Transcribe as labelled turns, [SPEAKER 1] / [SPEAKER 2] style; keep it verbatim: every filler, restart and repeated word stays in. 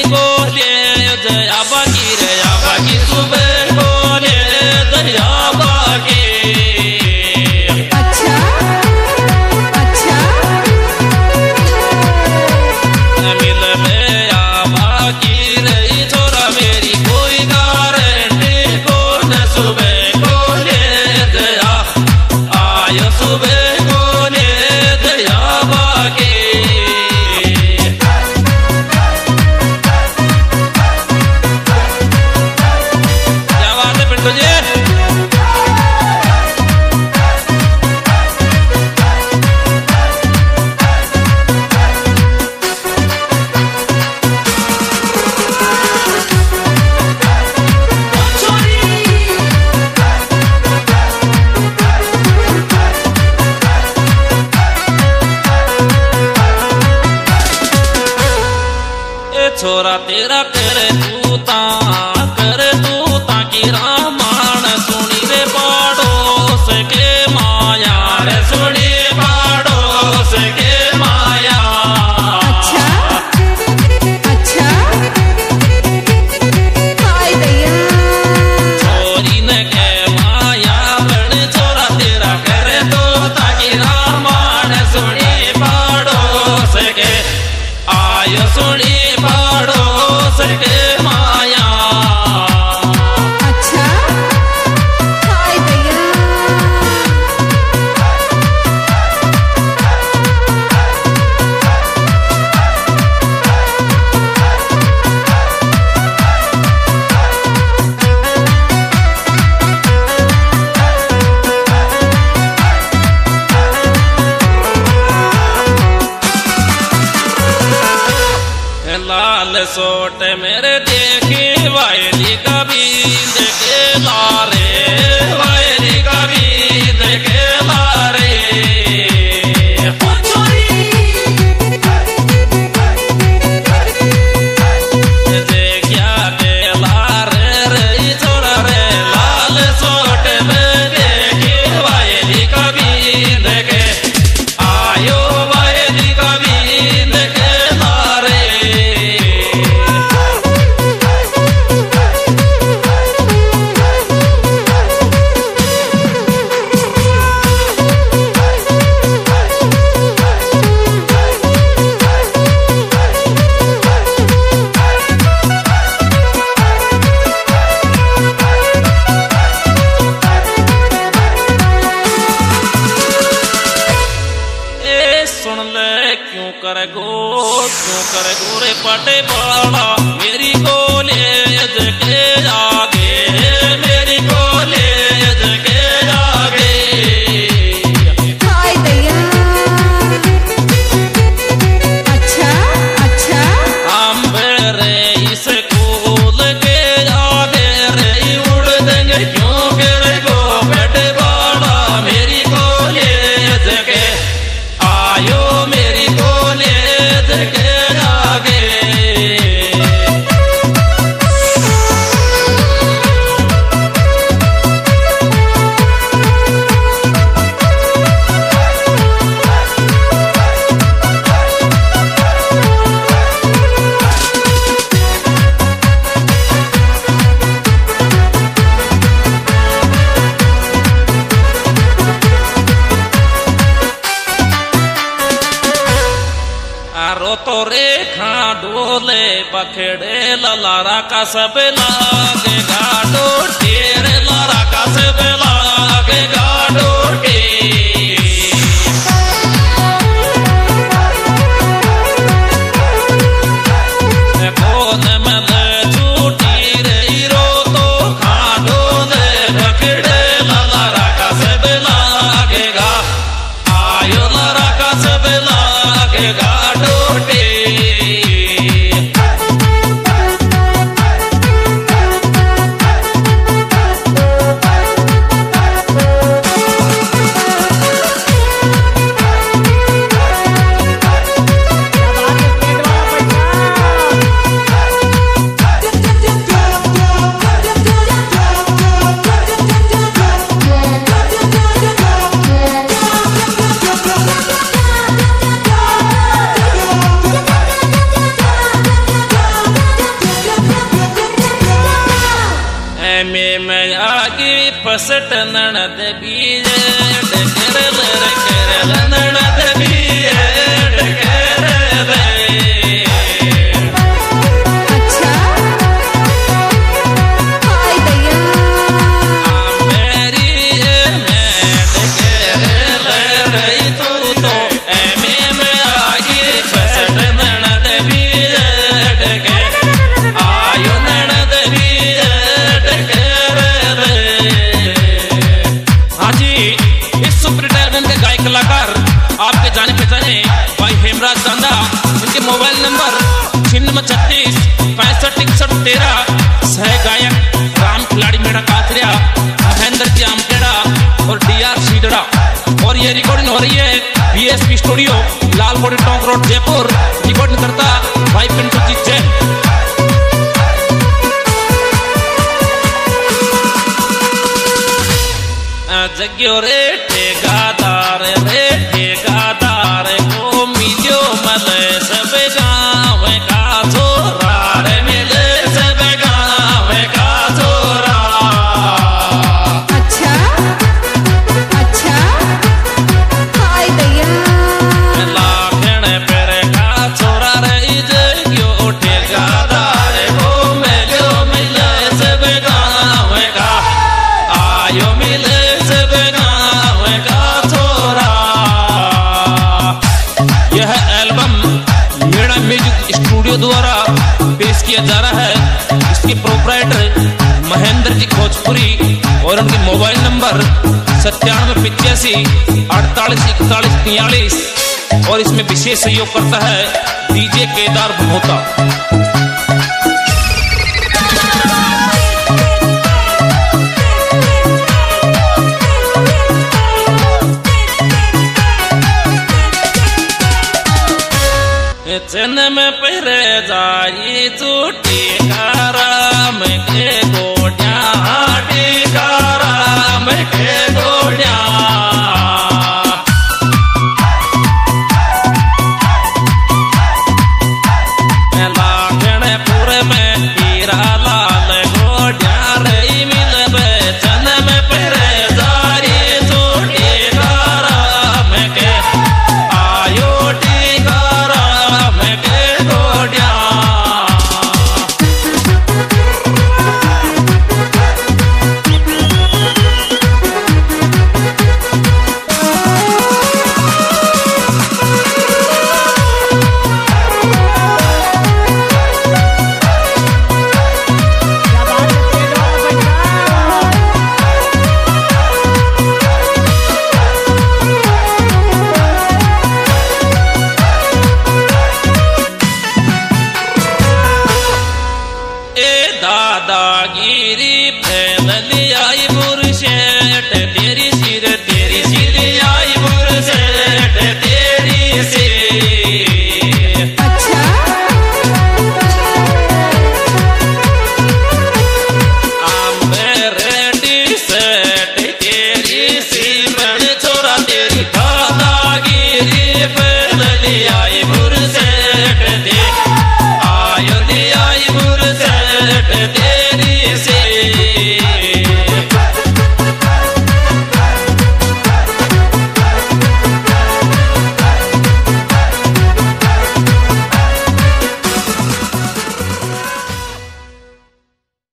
[SPEAKER 1] गोले दया बाकी रे बाकी सुबह गोले दया बाकी
[SPEAKER 2] अच्छा अच्छा
[SPEAKER 1] मिल में आ बाकी रही छोरा मेरी कोई गारंटी को न सुबह गोले दया आयो सुबह गोले दया बाकी छोरा तेरा करे तू ता करे तू ता की रामायण सुनी रे पड़ोस के माया रे सुनी पड़ोस के माया
[SPEAKER 2] अच्छा अच्छा हाय दैया
[SPEAKER 1] छोरी ने के माया बड़ छोरा तेरा करे तू ता की रामायण सुनी पड़ोस के आयो सुनी पड़ोस के माया
[SPEAKER 2] अच्छा हाय दैया
[SPEAKER 1] लाल सोट मेरे देखे वायली कभी देखे लारे वायली कभी देखे लारे देखिया के लारे रे छोरा रे लाल सोट में देखे वायली कभी देखे आयो वायली कभी देखे लारे सुन ले क्यों कर गो क्यों कर गोरे पटे बड़ा मेरी कॉलेज के आगे मेरी कॉलेज के आगे
[SPEAKER 2] हाय दैया अच्छा अच्छा
[SPEAKER 1] हम रे इस स्कूल के आगे रे उड़ देंगे क्यों कर गो पटे बड़ा मेरी कॉलेज के आयो मेरी कॉलेज के आगे रो तो रेखा डोले पखड़े ललारा का सब लागे गाडो ढेर लारा का सब लागे गाडो बोल में छूटी रही रो तो खाडो ले पखड़े ललारा का सब लागेगा आयो लारा का सब लागेगा डोटे बसट ननद बीजे डकर रे कर ननद बीजे डकर रे।
[SPEAKER 2] अच्छा हाय दैया
[SPEAKER 1] मेरी मैं डकर रे तू तो एमे में आगे बसट ननद बीजे डकर आयो ननद बीजे डकर रे। हाँ जी, इस सुपर टैलेंट के गायक कलाकार आपके जाने पहचाने भाई हेमराज चांदा, इनके मोबाइल नंबर छिन्नवे छत्तीस पैंसठ इकसठ तेरह। सह गायक राम खिलाड़ी मेरा काथरिया, महेंद्र जी आमखेड़ा और डी आर सीडड़ा। और ये रिकॉर्डिंग हो रही है B S P studio Lal Modi Tonk road Jaipur. Recording करता भाई पिंटू जी जैन। जग्यो रे ठेकादार रे ठेकादार को मिलो मले सब गाँव का छोरा रे मिले सब गाँव का छोरा।
[SPEAKER 2] अच्छा अच्छा हाय दैया
[SPEAKER 1] लाखन पर का छोरा रे जग्यो ठेकादार को मिलो मिले सब गाँव का आयो मिले स्टूडियो द्वारा पेश किया जा रहा है। इसके प्रोपराइटर महेंद्र जी खोजपुरी और उनके मोबाइल नंबर सत्तानवे पिचासी अड़तालीस इकतालीस तियालीस। और इसमें विशेष सहयोग करता है डीजे केदार भमोता। जन्म पहरे जाई चूटी काराम के गोड्या टीकाराम के गोड्या। लाखनपुर में हीरा लाल गोड्या रही मिलबे जन्म पहरे जाई चूटी काराम के आयो टीकाराम के गोड्या। दादागिरी